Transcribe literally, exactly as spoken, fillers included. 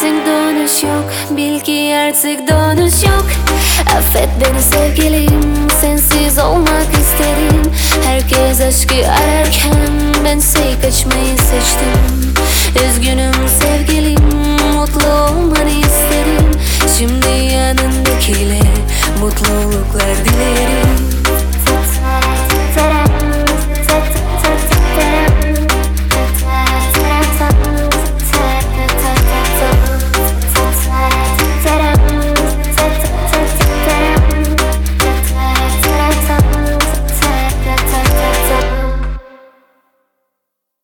artık dönüş yok, bil ki artık dönüş yok. Affet beni sevgilim, sensiz olmak isterim. Herkes aşkı ararken bense kaçmayı seçtim. Üzgünüm sevgilim, mutlu olmanı isterim. Şimdi yanındakiyle mutluluklar dilerim.